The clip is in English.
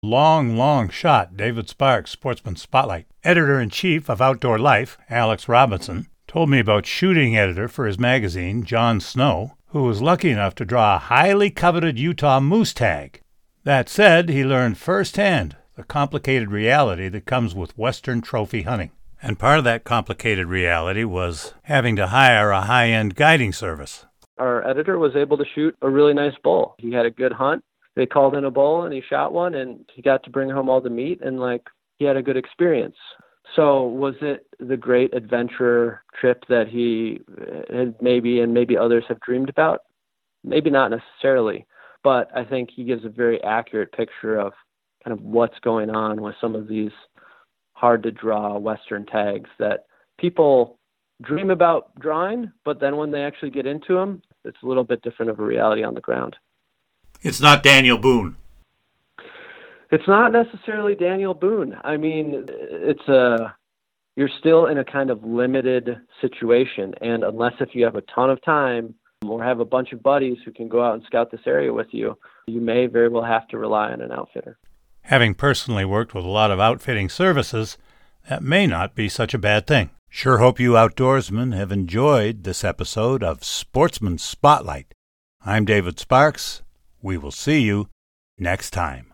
Long shot, David Sparks, Sportsman Spotlight. Editor-in-chief of Outdoor Life, Alex Robinson, told me about shooting editor for his magazine, John Snow, who was lucky enough to draw a highly coveted Utah moose tag. That said, he learned firsthand the complicated reality that comes with Western trophy hunting. And part of that complicated reality was having to hire a high-end guiding service. Our editor was able to shoot a really nice bull. He had a good hunt. They called in a bull and he shot one and he got to bring home all the meat and he had a good experience. So was it the great adventure trip that he had maybe others have dreamed about? Maybe not necessarily, but I think he gives a very accurate picture of kind of what's going on with some of these hard to draw Western tags that people dream about drawing, but then when they actually get into them, it's a little bit different of a reality on the ground. It's not Daniel Boone. It's not necessarily Daniel Boone. I mean, you're still in a kind of limited situation, and unless if you have a ton of time or have a bunch of buddies who can go out and scout this area with you, you may very well have to rely on an outfitter. Having personally worked with a lot of outfitting services, that may not be such a bad thing. Sure hope you outdoorsmen have enjoyed this episode of Sportsman Spotlight. I'm David Sparks. We will see you next time.